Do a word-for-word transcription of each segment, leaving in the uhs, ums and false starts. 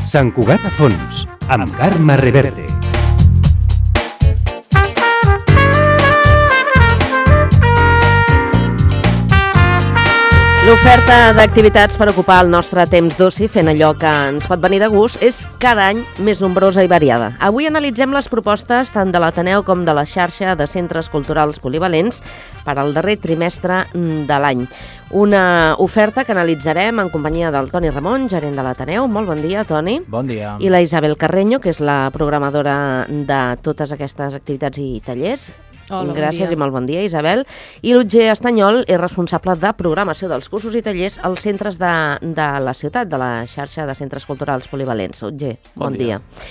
Sant Cugat a fons, amb Carme Reverte. L'oferta d'activitats per ocupar el nostre temps d'oci fent allò que ens pot venir de gust és cada any més nombrosa i variada. Avui analitzem les propostes tant de l'Ateneu com de la xarxa de centres culturals polivalents per al darrer trimestre de l'any. Una oferta que analitzarem en companyia del Toni Ramon, gerent de l'Ateneu. Molt bon dia, Toni. Bon dia. I la Isabel Carreño, que és la programadora de totes aquestes activitats i tallers. Hola, Gràcies bon i molt bon dia, Isabel. I l'Otger Estanyol és responsable de programació dels cursos i tallers als centres de, de la ciutat, de la xarxa de centres culturals polivalents. Otger, bon, bon dia. dia.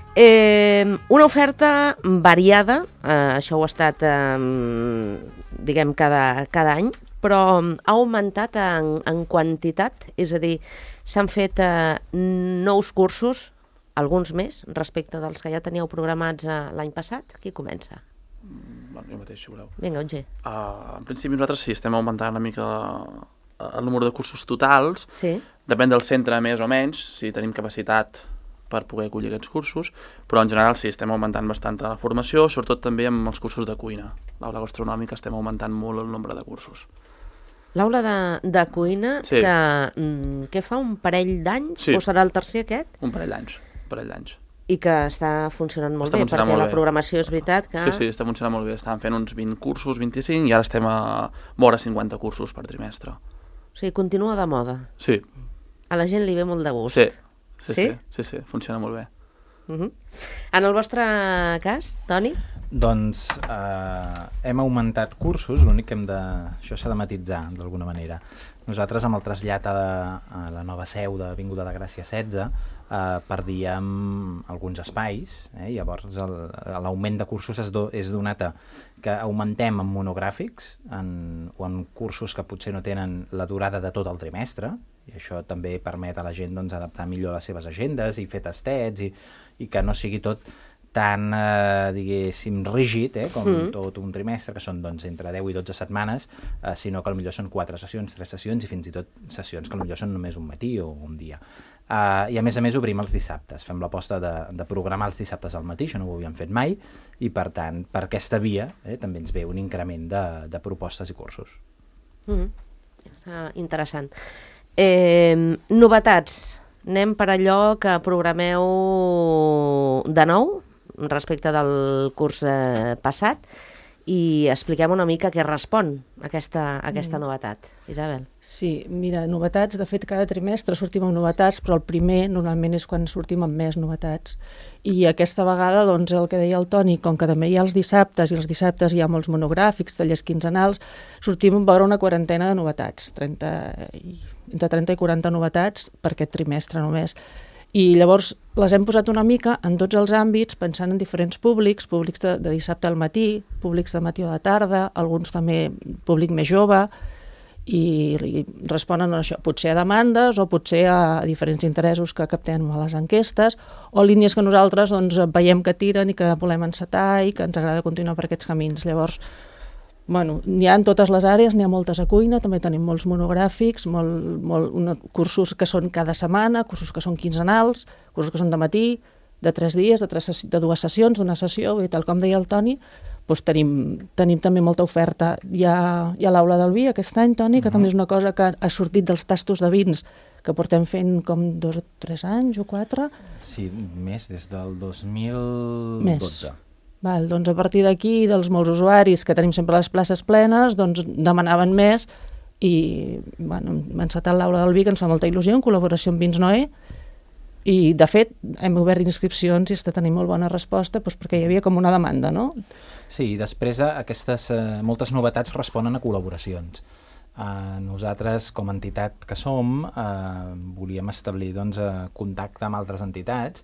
Eh, una oferta variada, eh, això ho ha estat, eh, diguem, cada, cada any, però ha augmentat en, en quantitat, és a dir, s'han fet eh, nous cursos, alguns més, respecte dels que ja teníeu programats eh, l'any passat. Qui comença? Bueno, jo mateix, si voleu. Vinga, Otger. Uh, en principi nosaltres sí, estem augmentant una mica el número de cursos totals. Sí. Depèn del centre més o menys, si tenim capacitat per poder acollir aquests cursos, però en general sí, estem augmentant bastanta formació, sobretot també amb els cursos de cuina. L'aula gastronòmica estem augmentant molt el nombre de cursos. L'aula de, de cuina, Sí. que, mm, que fa un parell d'anys, Sí. o serà el tercer aquest? Un parell d'anys, un parell d'anys. I que està funcionant molt Està bé, funcionant perquè molt la bé. programació és veritat que... Sí, sí, està funcionant molt bé. Estàvem fent uns vint cursos, vint-i-cinc, i ara estem a vora cinquanta cursos per trimestre. O sigui, continua de moda. Sí, A la gent li ve molt de gust. sí, sí, Sí? sí, sí, sí, funciona molt bé. Uh -huh. En el vostre cas, Toni? Doncs eh, hem augmentat cursos, l'únic que hem de... Això s'ha de matitzar, d'alguna manera. Nosaltres, amb el trasllat a la, a la nova seu de Avinguda de Gràcia setze, eh, perdíem alguns espais, eh? Llavors el- l'augment de cursos és, do, és donat a que augmentem en monogràfics en, o en cursos que potser no tenen la durada de tot el trimestre, i això també permet a la gent doncs, adaptar millor les seves agendes i fer tastets i, i que no sigui tot tan, eh, diguéssim, rígid, eh, com Mm. tot un trimestre, que són doncs, entre deu i dotze setmanes, eh, sinó que potser són quatre sessions, tres sessions i fins i tot sessions que potser són només un matí o un dia. Eh, I a més a més obrim els dissabtes, fem l'aposta de, de programar els dissabtes al matí, això no ho havíem fet mai, i per tant, per aquesta via eh, també ens ve un increment de, de propostes i cursos. Uh -huh. Està interessant. Eh, novetats. Anem per allò que programeu de nou respecte del curs eh, passat i expliquem una mica què respon aquesta, aquesta Mm. novetat. Isabel. Sí, mira, novetats, de fet cada trimestre sortim amb novetats, però el primer normalment és quan sortim amb més novetats. I aquesta vegada, doncs, el que deia el Toni, com que també hi ha els dissabtes, i els dissabtes hi ha molts monogràfics, tallers quinzenals, sortim a veure una quarantena de novetats, trenta i, entre trenta i quaranta novetats per aquest trimestre només. I llavors les hem posat una mica en tots els àmbits, pensant en diferents públics, públics de, de dissabte al matí, públics de matí o de tarda, alguns també públic més jove, i, i responen a això, potser a demandes o potser a diferents interessos que captem a les enquestes, o línies que nosaltres doncs, veiem que tiren i que volem encetar i que ens agrada continuar per aquests camins. Llavors, bueno, n'hi ha en totes les àrees, n'hi ha moltes a cuina, també tenim molts monogràfics, molt, molt, una, cursos que són cada setmana, cursos que són quinzenals, cursos que són de matí, de tres dies, de, tres, de dues sessions, d'una sessió, i tal com deia el Toni, doncs tenim, tenim també molta oferta. Hi ha, hi ha l'aula del vi aquest any, Toni, que uh-huh. també és una cosa que ha sortit dels tastos de vins, que portem fent com dos o tres anys o quatre. Sí, més, des del dos mil dotze. Més. Val, doncs a partir d'aquí, dels molts usuaris que tenim sempre les places plenes, doncs demanaven més i bueno, hem encetat l'aula del vi, que ens fa molta il·lusió, en col·laboració amb Vins Noé, i de fet hem obert inscripcions i està tenint molt bona resposta doncs, perquè hi havia com una demanda, no? Sí, i després aquestes eh, moltes novetats responen a col·laboracions. Eh, nosaltres, com a entitat que som, eh, volíem establir doncs, eh, contacte amb altres entitats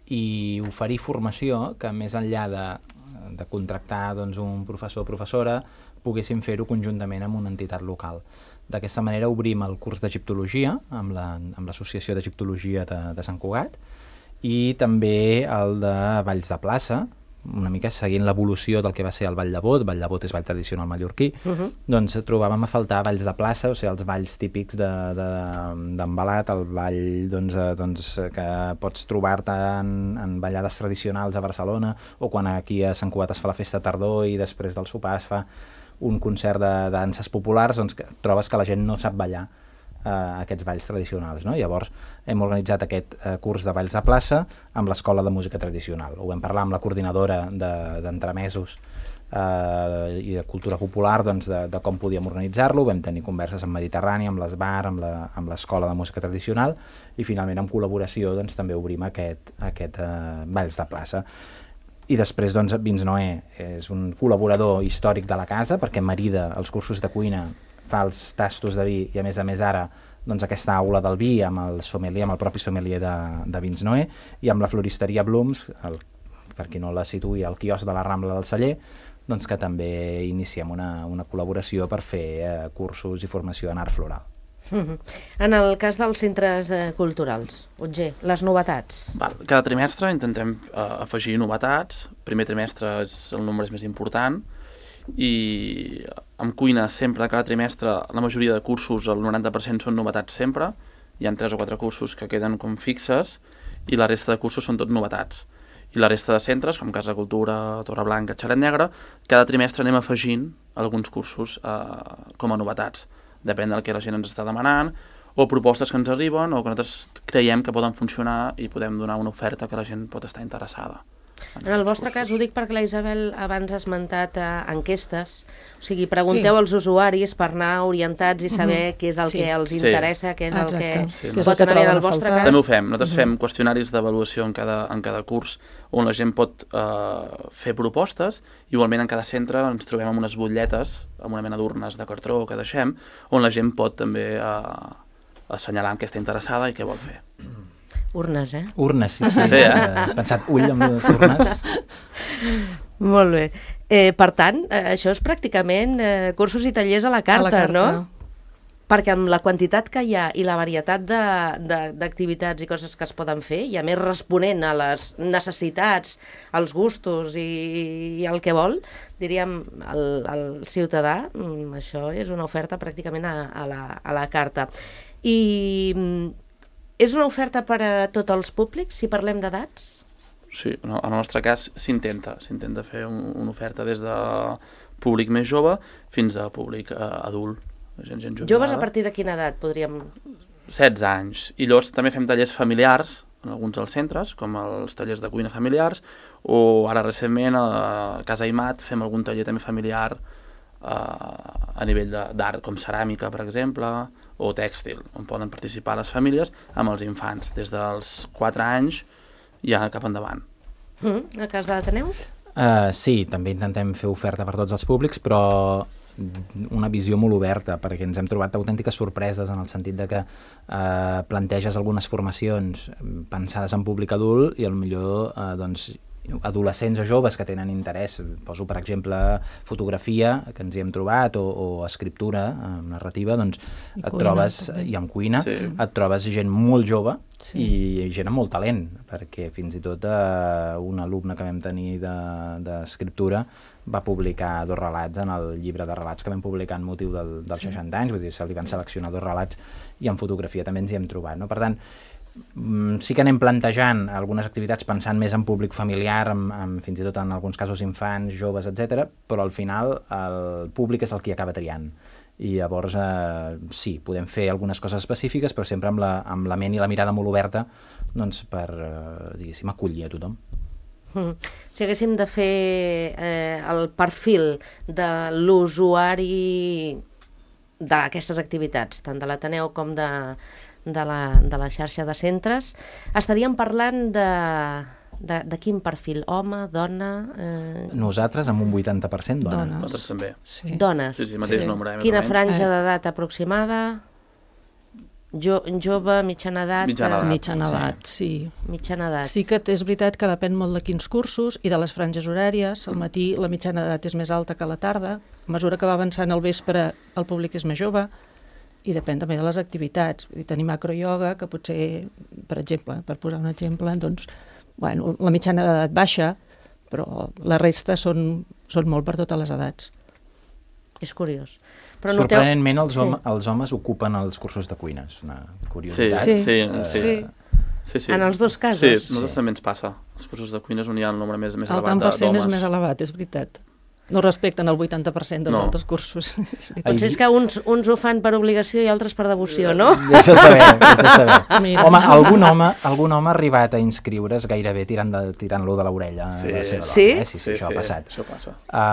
i oferir formació que més enllà de, de contractar doncs, un professor o professora poguéssim fer-ho conjuntament amb una entitat local. D'aquesta manera obrim el curs d'egiptologia amb l'Associació la, d'Egiptologia de, de Sant Cugat i també el de Valls de Plaça, una mica seguint l'evolució del que va ser el Ball de Bot, Ball de Bot és ball tradicional mallorquí, uh -huh. doncs trobàvem a faltar balls de plaça, o sigui, els balls típics d'embalat, de, de, el ball doncs, doncs, que pots trobar-te en, en ballades tradicionals a Barcelona, o quan aquí a Sant Cugat es fa la festa tardor i després del sopar es fa un concert de danses populars, doncs que trobes que la gent no sap ballar Uh, aquests balls tradicionals, no? Llavors hem organitzat aquest uh, curs de balls de plaça amb l'Escola de Música Tradicional. Ho vam parlar amb la coordinadora d'entremesos de, uh, i de cultura popular, doncs, de, de com podíem organitzar-lo. Vam tenir converses amb Mediterrani, amb l'Esbar, amb l'Escola de Música Tradicional, i finalment en col·laboració doncs, també obrim aquest, aquest uh, balls de plaça. I després doncs, Vins Noé és un col·laborador històric de la casa, perquè marida els cursos de cuina, fa els tastos de vi i a més a més ara doncs, aquesta aula del vi amb el sommelier, amb el propi sommelier de, de Vins Noé, i amb la floristeria Blooms, el, per qui no la situï, el quiosc de la Rambla del Celler, doncs que també iniciem una, una col·laboració per fer eh, cursos i formació en art floral. Mm-hmm. En el cas dels centres eh, culturals, Otger, les novetats. Val. Cada trimestre intentem eh, afegir novetats. El primer trimestre és, el nombre és més important, i amb cuina sempre, cada trimestre, la majoria de cursos, el noranta per cent són novetats sempre, hi ha tres o quatre cursos que queden com fixes i la resta de cursos són tot novetats. I la resta de centres, com Casa Cultura, Torreblanca, Xalet Negre, cada trimestre anem afegint alguns cursos eh, com a novetats. Depèn del que la gent ens està demanant, o propostes que ens arriben, o que nosaltres creiem que poden funcionar i podem donar una oferta que la gent pot estar interessada. En el vostre cas, ho dic perquè la Isabel abans ha esmentat eh, enquestes, o sigui, pregunteu sí. als usuaris per anar orientats i saber uh-huh. què és el sí. que els sí. interessa, què és Exacte. el que sí, no. pot anar bé en el vostre cas. També ho fem, nosaltres uh-huh. fem qüestionaris d'avaluació en, cada, en cada curs on la gent pot eh, fer propostes, igualment en cada centre ens trobem amb unes butlletes, amb una mena d'urnes de cartró que deixem, on la gent pot també eh, assenyalar en què està interessada i què vol fer. Urnes, eh? Urnes, sí, sí. sí eh? Pensat ull amb les urnes. Molt bé. Eh, per tant, eh, això és pràcticament eh, cursos i tallers a la carta, a la carta. no? Perquè amb la quantitat que hi ha i la varietat d'activitats i coses que es poden fer, i a més responent a les necessitats, als gustos i, i el que vol, diríem, el, el ciutadà, això és una oferta pràcticament a, a, la, a la carta. I és una oferta per a tots els públics, si parlem d'edats? Sí, en el nostre cas s'intenta, s'intenta fer un, una oferta des de públic més jove fins a públic eh, adult, gent, gent jubilada. Joves a partir de quina edat podríem...? setze anys. I llavors també fem tallers familiars en alguns dels centres, com els tallers de cuina familiars, o ara recentment a Casa Aimat fem algun taller també familiar eh, a nivell d'art, com ceràmica, per exemple, o tèxtil, on poden participar les famílies amb els infants, des dels quatre anys ja cap endavant. Mm, a cas de l'Ateneu? Uh, sí, també intentem fer oferta per tots els públics, però una visió molt oberta, perquè ens hem trobat autèntiques sorpreses en el sentit de que uh, planteges algunes formacions pensades en públic adult i potser uh, doncs, adolescents o joves que tenen interès, poso per exemple fotografia, que ens hi hem trobat, o, o escriptura, eh, narrativa, doncs I et cuina, trobes, també. i amb cuina, Sí. et trobes gent molt jove Sí. i gent amb molt talent, perquè fins i tot eh, un alumne que vam tenir de- d'escriptura va publicar dos relats en el llibre de relats que vam publicar en motiu del, dels Sí. seixanta anys, vull dir, se li van seleccionar dos relats, i en fotografia també ens hi hem trobat, no? Per tant, Mm, sí que anem plantejant algunes activitats pensant més en públic familiar, en, en, fins i tot en alguns casos infants, joves, etcètera, però al final el públic és el qui acaba triant. I llavors, eh, sí, podem fer algunes coses específiques, però sempre amb la, amb la ment i la mirada molt oberta, doncs, per, eh, diguéssim, acollir a tothom. Mm. Si haguéssim de fer eh, el perfil de l'usuari d'aquestes activitats, tant de l'Ateneu com de, de, la, de la xarxa de centres, estaríem parlant de, de, de quin perfil? Home, dona... Eh... Nosaltres amb un vuitanta per cent dona. Dones. Nosaltres també. Sí. Dones. Sí, sí, mateix Sí. nombre. Eh, més Quina o menys. franja Eh. d'edat aproximada? Jo, jove, mitjana edat? Mitjana eh, edat. Mitjana edat, sí. Mitjana edat. Sí que és veritat que depèn molt de quins cursos i de les franges horàries. Al matí la mitjana d'edat és més alta que a la tarda. A mesura que va avançant el vespre el públic és més jove i depèn també de les activitats. Vull dir, tenim acroyoga, que potser, per exemple, per posar un exemple, doncs, bueno, la mitjana d'edat baixa, però la resta són, són molt per totes les edats. És curiós. Però noteu... Sorprenentment, els, home, Sí. els homes ocupen els cursos de cuina. És una curiositat. Sí, sí, Eh, sí. sí, sí. En els dos casos? Sí, a nosaltres Sí. també ens passa. Els cursos de cuina és on hi ha el nombre més, més El elevat tant per cent és d'homes. més elevat, és veritat. No respecten el vuitanta per cent dels No. altres cursos. És veritat. Potser és que uns, uns ho fan per obligació i altres per devoció, no? Deixa saber, deixa saber. Mira. Home, algun home, algun home ha arribat a inscriure's gairebé tirant de, tirant-lo de l'orella. Sí. de la seva Sí? dona, eh? sí, sí, això ha passat. Això passa.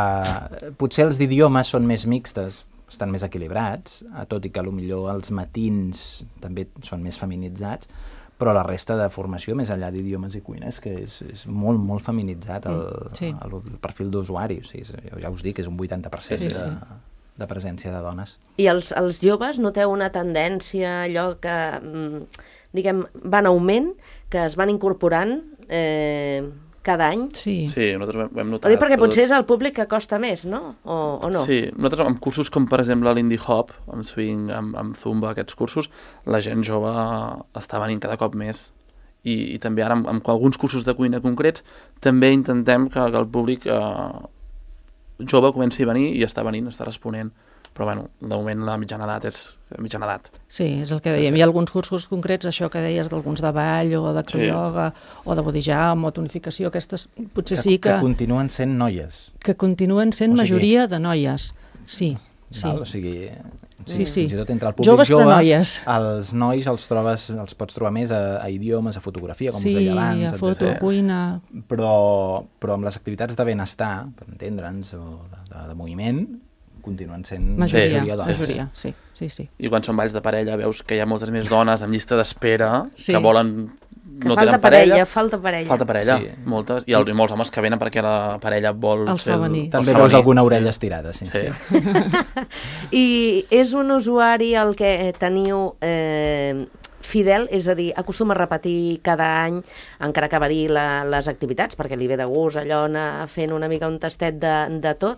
Uh, potser els d'idiomes són més mixtes, estan més equilibrats, uh, tot i que potser els matins també són més feminitzats, però la resta de formació, més enllà d'idiomes i cuines, que és, és molt, molt feminitzat el, Mm, sí. el, el perfil d'usuari. O sigui, és- ja us dic, és un vuitanta per cent Sí, de, sí. de presència de dones. I els, els joves noteu una tendència, allò que, mm, diguem, va en augment, que es van incorporant eh, cada any? Sí. Sí, nosaltres ho hem Ho notat. dic perquè sobretot- potser és el públic que costa més, no? O, o no? Sí, nosaltres amb cursos com per exemple l'Indie Hop, amb swing, amb, amb zumba, aquests cursos, la gent jove està venint cada cop més. I, i també ara amb, amb alguns cursos de cuina concrets també intentem que, que el públic eh, jove comenci a venir i està venint, està responent. Però bueno, de moment la mitjana edat és mitjana edat. Sí, és el que dèiem. Hi ha alguns cursos concrets, això que deies d'alguns de ball o d'acroyoga sí. o de body jam o tonificació, aquestes potser sí que... Que continuen sent noies. Que continuen sent O sigui- majoria de noies, sí. Sí. Val? O sigui, Sí, sí. fins i tot entre el públic Joves però jove, noies. els nois els trobes, els pots trobar més a, a idiomes, a fotografia, com sí, us deia abans, a foto, etcètera. cuina... Però, però amb les activitats de benestar, per entendre'ns, o de, de moviment, continuen sent Majoria, majoria dones. majoria, sí, sí, sí. I quan són balls de parella veus que hi ha moltes més dones amb llista d'espera Sí. que volen... Que no falta tenen parella, parella, falta parella. falta parella, Sí. moltes, i, el, i molts homes que venen perquè la parella vol Els fer fa el- venir. També els fa veus venir. alguna orella estirada, sí. Sí. sí. I és un usuari el que teniu eh, fidel, és a dir, acostuma a repetir cada any, encara que varia la, les activitats, perquè li ve de gust allò anar fent una mica un tastet de, de tot.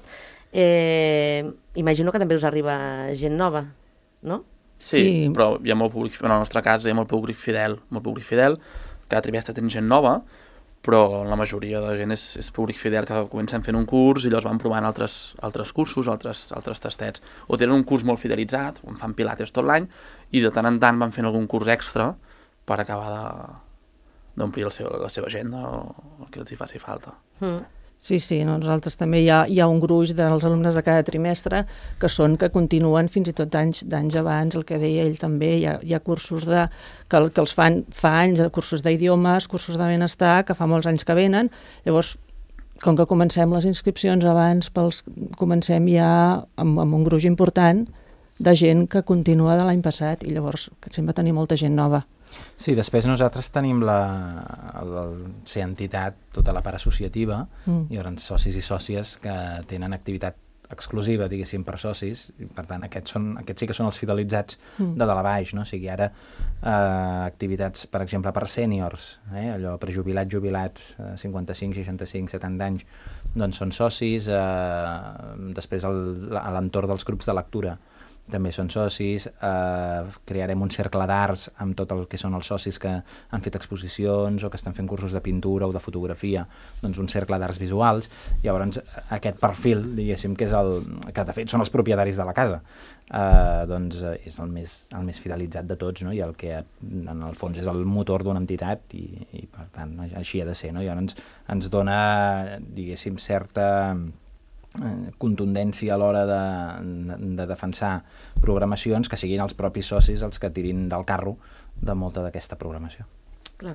Eh, imagino que també us arriba gent nova, no? Sí, sí, però hi ha molt públic, en el nostre cas hi ha molt públic fidel, molt públic fidel, cada trimestre tenen gent nova, però la majoria de gent és, és públic fidel que comencen fent un curs i llavors van provant altres, altres cursos, altres, altres tastets. O tenen un curs molt fidelitzat, on fan pilates tot l'any, i de tant en tant van fent algun curs extra per acabar de d'omplir el seu, la seva agenda o el que els hi faci falta. Mm. Sí, sí, no, nosaltres també hi ha, hi ha un gruix dels alumnes de cada trimestre que són que continuen fins i tot d'anys d'anys abans, el que deia ell també, hi ha, hi ha cursos de, que, que els fan fa anys, cursos d'idiomes, cursos de benestar, que fa molts anys que venen, llavors com que comencem les inscripcions abans, pels, comencem ja amb, amb un gruix important de gent que continua de l'any passat i llavors que sempre tenim molta gent nova. Sí, després nosaltres tenim la, el, el, ser entitat, tota la part associativa, Mm. hi haurà socis i sòcies que tenen activitat exclusiva, diguéssim, per socis, i per tant aquests, són, aquests sí que són els fidelitzats Mm. de dalt a baix, no? O sigui, ara eh, activitats, per exemple, per sèniors, eh? allò per jubilats, jubilats, eh, cinquanta-cinc, seixanta-cinc, setanta anys, doncs són socis, eh, després el, a l'entorn dels grups de lectura, també són socis, eh, crearem un cercle d'arts amb tot el que són els socis que han fet exposicions o que estan fent cursos de pintura o de fotografia, doncs un cercle d'arts visuals. Llavors aquest perfil, diguéssim, que és el que de fet són els propietaris de la casa, eh, doncs eh, és el més, el més fidelitzat de tots, no? I el que en el fons és el motor d'una entitat i, i per tant així ha de ser, no? I llavors ens dona, diguéssim, certa contundència a l'hora de, de defensar programacions que siguin els propis socis els que tirin del carro de molta d'aquesta programació. Clar.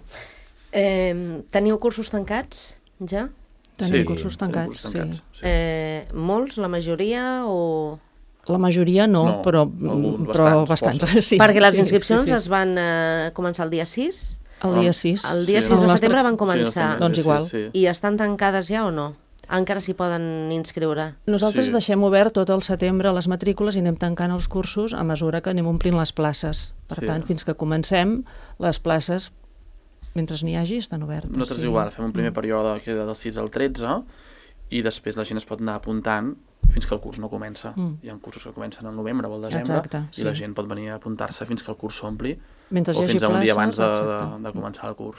Eh, teniu cursos tancats, ja? Tenim Sí, cursos tenim tancats, cursos tancats, sí. sí. Eh, molts, la majoria, o...? La majoria no, No, però, alguns però bastants, bastants. Sí, Perquè les sí, inscripcions sí, sí. es van eh, començar el dia sis? El dia sis. El dia Sí, sis el de nostre- setembre van Sí, començar. no, Doncs sí, igual. Sí, sí. I estan tancades ja o no? Encara s'hi poden inscriure? Nosaltres Sí. deixem obert tot el setembre les matrícules i anem tancant els cursos a mesura que anem omplint les places. Per Sí. tant, fins que comencem, les places, mentre n'hi hagi, estan obertes. Nosaltres sí. igual, fem un primer període que del sis al tretze i després la gent es pot anar apuntant fins que el curs no comença. Mm. Hi ha cursos que comencen al novembre o al desembre Exacte, i la sí. gent pot venir a apuntar-se fins que el curs s'ompli Mentre hi o hagi fins a un dia places, abans de, de, exacte. de començar el curs.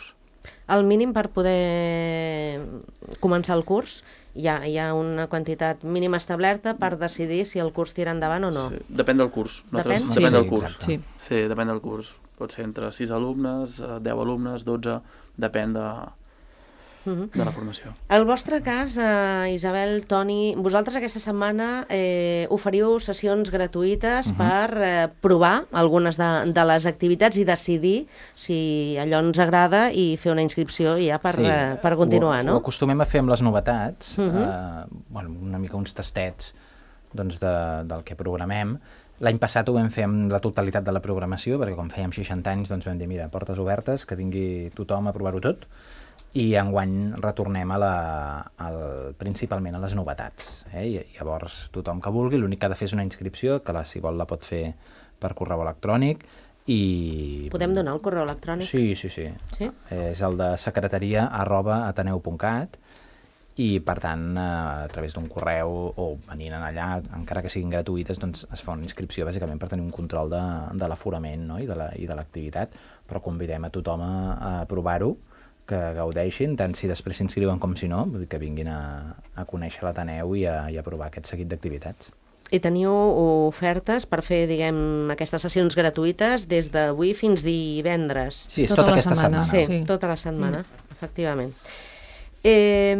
El mínim per poder començar el curs, hi ha, hi ha una quantitat mínima establerta per decidir si el curs tira endavant o no. Sí, depèn del curs. Depèn? Nosaltres, depèn Sí, del sí, curs. exacte. Sí. Sí, depèn del curs. Pot ser entre sis alumnes, deu alumnes, dotze, depèn de, Mhm. de la formació. El vostre cas, eh, Isabel, Toni, vosaltres aquesta setmana eh, oferiu sessions gratuïtes Mhm. per eh, provar algunes de, de les activitats i decidir si allò ens agrada i fer una inscripció ja per, Sí, eh, per continuar, ho, no? Ho acostumem a fer amb les novetats, Mhm. eh, bueno, una mica uns tastets doncs, de, del que programem. L'any passat ho vam fer amb la totalitat de la programació, perquè com fèiem seixanta anys doncs vam dir, mira, portes obertes, que vingui tothom a provar-ho tot, i enguany retornem a la, al, principalment a les novetats. Eh? I llavors tothom que vulgui, l'únic que ha de fer és una inscripció, que la, si vol la pot fer per correu electrònic, i... Podem donar el correu electrònic? Sí, sí, sí. Sí? És el de secretaria arroba ateneu punt cat i, per tant, a través d'un correu o venint allà, encara que siguin gratuïtes, doncs es fa una inscripció bàsicament per tenir un control de, de l'aforament, no? I de la, i de l'activitat, però convidem a tothom a, a provar-ho, que gaudeixin, tant si després s'inscriuen com si no, vull dir que vinguin a, a conèixer l'Ateneu i, a, i a provar aquest seguit d'activitats. I teniu ofertes per fer, diguem, aquestes sessions gratuïtes des d'avui fins divendres? Sí, és Tota tota, la aquesta setmana. setmana. Sí, Sí. tota la setmana, mm. efectivament. Eh,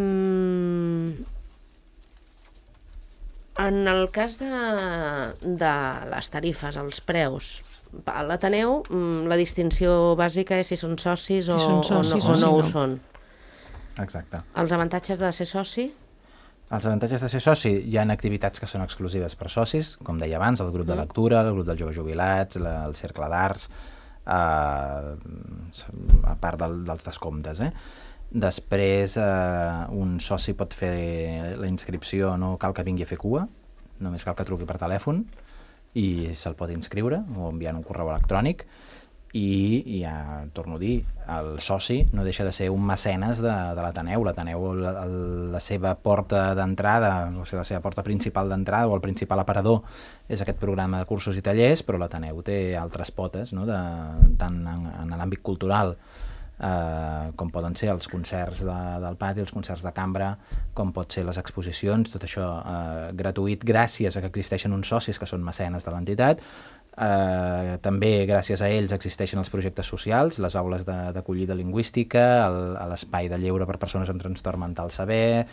en el cas de, de les tarifes, els preus, a l'Ateneu mm, la distinció bàsica és si són socis o, Si són socis o no, o o si no ho no. són. Exacte. Els avantatges de ser soci? Els avantatges de ser soci, hi ha activitats que són exclusives per socis, com deia abans, el grup de lectura, el grup dels joves jubilats, la, el cercle d'arts, eh, a part del, dels descomptes. Eh? Després, eh, un soci pot fer la inscripció, no cal que vingui a fer cua, només cal que truqui per telèfon i se'l pot inscriure o enviant un correu electrònic. I ja torno a dir, el soci no deixa de ser un mecenes de, de l'Ateneu. L'Ateneu, la, la seva porta d'entrada, o sigui, la seva porta principal d'entrada o el principal aparador és aquest programa de cursos i tallers, però l'Ateneu té altres potes, no? de, tant en, en l'àmbit cultural eh, com poden ser els concerts de, del pati, els concerts de cambra, com pot ser les exposicions, tot això eh, gratuït gràcies a que existeixen uns socis que són mecenes de l'entitat. Uh, també gràcies a ells existeixen els projectes socials, les aules d'acollida lingüística, l'espai de lleure per persones amb trastorn mental sever,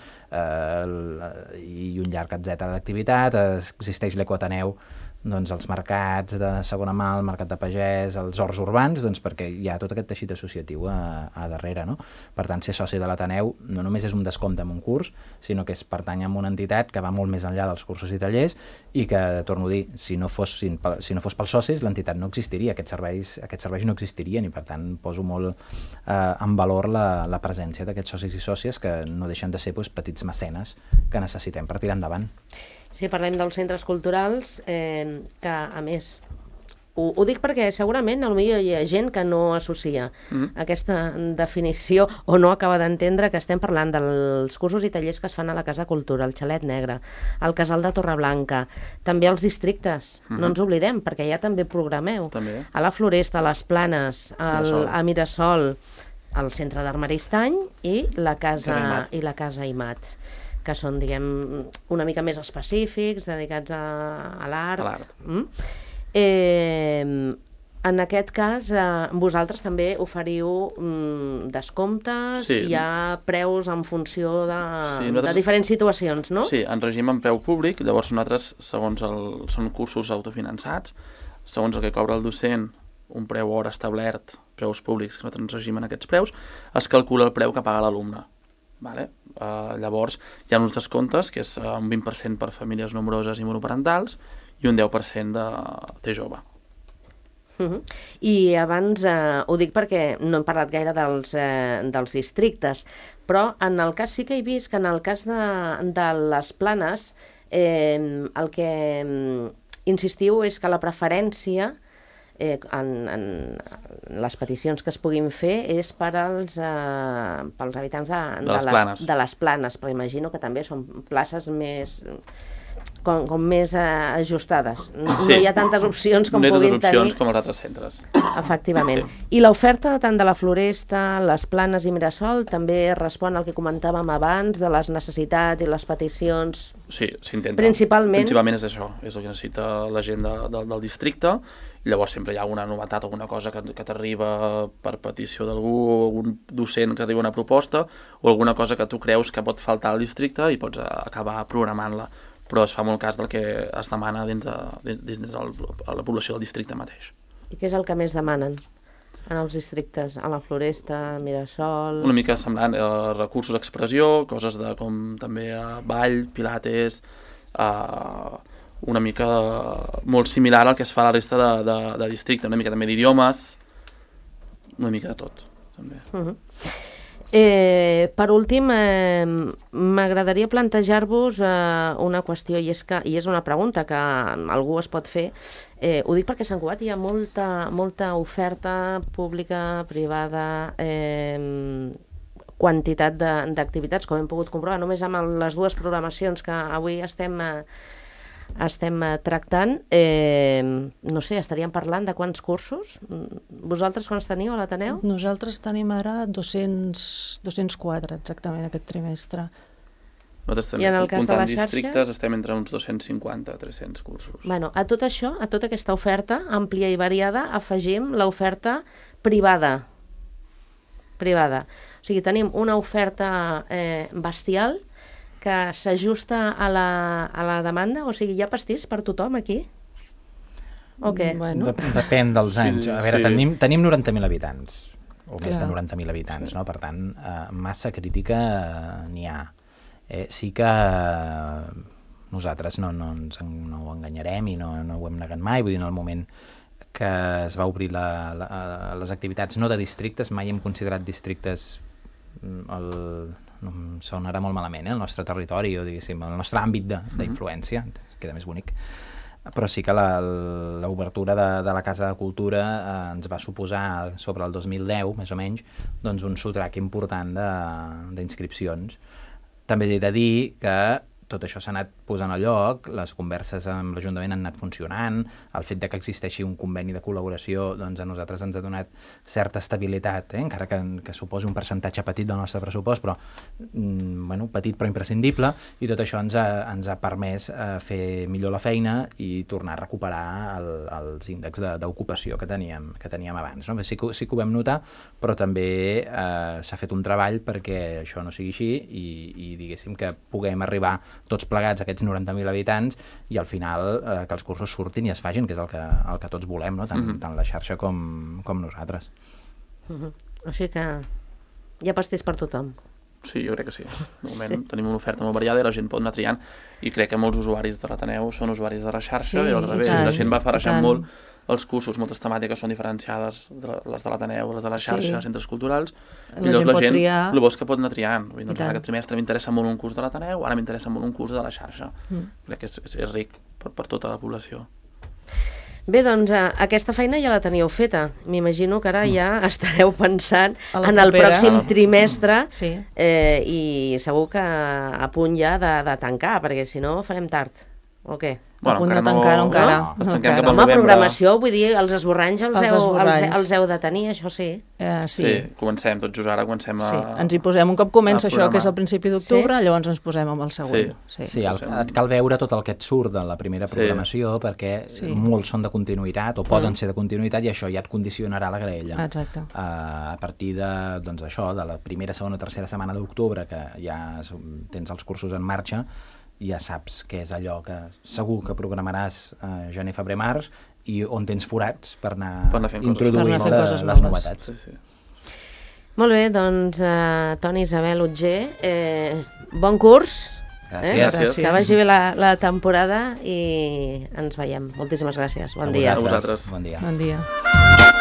uh, i un llarg etcètera d'activitat. Existeix l'Ecoateneu, doncs els mercats de segona mà, el mercat de pagès, els horts urbans, doncs perquè hi ha tot aquest teixit associatiu a, a darrere, no? Per tant, ser soci de l'Ateneu no només és un descompte en un curs, sinó que és pertany a una entitat que va molt més enllà dels cursos i tallers i que, torno a dir, si no fos, si, si no fos pels socis, l'entitat no existiria, aquests serveis, aquests serveis no existirien i, per tant, poso molt eh, en valor la, la presència d'aquests socis i sòcies que no deixen de ser doncs, petits mecenes que necessitem per tirar endavant. Si parlem dels centres culturals, eh, que a més, ho, ho dic perquè segurament potser hi ha gent que no associa Mm. aquesta definició o no acaba d'entendre que estem parlant dels cursos i tallers que es fan a la Casa Cultura, el Xalet Negre, el Casal de Torreblanca, també els districtes, Mhm. no ens oblidem, perquè ja també programeu. També. A la Floresta, a les Planes, al, Mirasol. a Mirasol, al Centre d'Armaristany i la Casa, Casa Imat. i la Casa Imat, que són, diguem, una mica més específics, dedicats a, a l'art. A l'art. Mm? Eh, en aquest cas, eh, vosaltres també oferiu mm, descomptes, Sí. hi ha preus en funció de, Sí, de nosaltres- diferents situacions, no? Sí, en regim en preu públic, llavors nosaltres, segons el, són cursos autofinançats, segons el que cobra el docent, un preu hora establert, preus públics, que nosaltres ens regim en aquests preus, es calcula el preu que paga l'alumne. Vale? Uh, llavors, hi ha uns descomptes, que és uh, un vint per cent per famílies nombroses i monoparentals i un deu per cent de T jove. Uh -huh. I abans, eh, ho dic perquè no hem parlat gaire dels, eh, dels districtes, però en el cas sí que he vist que en el cas de, de les Planes eh, el que mm, insistiu és que la preferència eh, en, en les peticions que es puguin fer és per als, eh, pels habitants de, De les planes. de les planes, però imagino que també són places més... Com, com més eh, ajustades. No, Sí. no hi ha tantes opcions com no hi ha puguin tantes opcions tenir. com els altres centres. Efectivament. Sí. I l'oferta tant de la Floresta, les Planes i Mirasol també respon al que comentàvem abans de les necessitats i les peticions. Sí, s'intenta. Principalment- Principalment és això, és el que necessita la gent de, de, del districte, i llavors sempre hi ha alguna novetat, alguna cosa que, que t'arriba per petició d'algú, o algun docent que arriba una proposta, o alguna cosa que tu creus que pot faltar al districte i pots eh, acabar programant-la. Però es fa molt cas del que es demana dins de, dins, dins de la població del districte mateix. I què és el que més demanen en els districtes? A la Floresta, Mirasol... Una mica semblant, eh, recursos d'expressió, coses de com també eh, ball, pilates, eh, una mica eh, molt similar al que es fa a la resta de, de, de districte, una mica també d'idiomes, una mica de tot, també. Uh -huh. Eh, per últim, eh, m'agradaria plantejar-vos eh, una qüestió, i és, que, i és una pregunta que algú es pot fer. Eh, ho dic perquè a Sant Cugat hi ha molta, molta oferta pública, privada, eh, quantitat d'activitats, com hem pogut comprovar, només amb les dues programacions que avui estem... Eh, estem eh, tractant, eh, no sé, estaríem parlant de quants cursos? Vosaltres quants teniu a l'Ateneu? Nosaltres tenim ara dos-cents, dos-cents quatre exactament aquest trimestre. Nosaltres I també, en el cas de la comptant xarxa? districtes, estem entre uns dos-cents cinquanta a tres-cents cursos. Bueno, a tot això, a tota aquesta oferta àmplia i variada, afegim l'oferta privada. Privada. O sigui, tenim una oferta eh, bestial que s'ajusta a, la, a la demanda? O sigui, hi ha pastís per tothom aquí? O què? Bueno, Dep- Depèn dels Sí, anys. A veure, sí. tenim, tenim noranta mil habitants, o més Clar. de noranta mil habitants, no? Per tant, eh, massa crítica eh, n'hi ha. Eh, sí que eh, nosaltres no, no ens en- no ho enganyarem i no, no ho hem negat mai, vull dir, en el moment que es va obrir la, la, les activitats no de districtes, mai hem considerat districtes mm, el, no, em sonarà molt malament, eh? El nostre territori o diguéssim, el nostre àmbit de- d'influència, queda més bonic, però sí que la- l'obertura de, de la Casa de Cultura eh, ens va suposar sobre el dos mil deu, més o menys, doncs un sotrac important de- d'inscripcions. També he de dir que tot això s'ha anat posant a lloc, les converses amb l'Ajuntament han anat funcionant, el fet de que existeixi un conveni de col·laboració doncs a nosaltres ens ha donat certa estabilitat, eh? Encara que, que suposi un percentatge petit del nostre pressupost, però mm, bueno, petit però imprescindible, i tot això ens ha, ens ha permès eh, fer millor la feina i tornar a recuperar el, els índexs de- d'ocupació que teníem, que teníem abans. No? Sí, que, sí que ho vam notar, però també eh, s'ha fet un treball perquè això no sigui així i, i diguéssim que puguem arribar tots plegats, aquests noranta mil habitants, i al final eh, que els cursos surtin i es facin, que és el que, el que tots volem, no? tant, Mhm. tant la xarxa com, com nosaltres. Uh -huh. O sigui que hi ha pastís per tothom. Sí, jo crec que sí. De moment Sí. tenim una oferta molt variada i la gent pot anar triant, i crec que molts usuaris de l'Ateneu són usuaris de la xarxa, Sí, i al revés, i tant, la gent va i farejant tant. molt els cursos, moltes temàtiques són diferenciades, de la- les de l'Ateneu, les de la xarxa, Sí. centres culturals, La i llavors gent la pot gent, triar. el bo és que pot anar triant. Vull dir, doncs, I tant. aquest trimestre m'interessa molt un curs de l'Ateneu, ara m'interessa molt un curs de la xarxa. Mm. Crec que és, és, és ric per, per tota la població. Bé, doncs eh, aquesta feina ja la teníeu feta. M'imagino que ara ja estareu pensant A la en el propera. pròxim trimestre sí. eh, i segur que a punt ja de, de tancar, perquè si no farem tard. O què? A punt de tancar-ho encara. No? Es tanquem Encara. cap al Home, novembre. programació, vull dir, els esborranys els, Els heu, els, esborranys. els heu de tenir, això sí. Eh, sí. Sí, comencem tot just ara, comencem a... Sí, ens hi posem un cop comença a això, que és programar. al principi d'octubre, Sí? llavors ens posem amb el següent. Sí. Sí, el, Posem- et cal veure tot el que et surt de la primera Sí. programació, perquè Sí. molts són de continuïtat, o poden ser de continuïtat, i això ja et condicionarà la graella. Exacte. Uh, a partir de, doncs, això, de la primera, segona, tercera setmana d'octubre, que ja s- tens els cursos en marxa, ja saps què és allò que segur que programaràs uh, gener, febrer, març, i on tens forats per anar, Per anar fent coses. introduint Per anar fent la- coses les noves. novetats. Sí, sí. Molt bé, doncs, eh, Toni, Isabel, Otger, eh, bon curs. Gràcies. Eh? Gràcies. Que vagi bé la, la temporada i ens veiem. Moltíssimes gràcies. Bon A dia. vosaltres. Bon dia. Bon dia.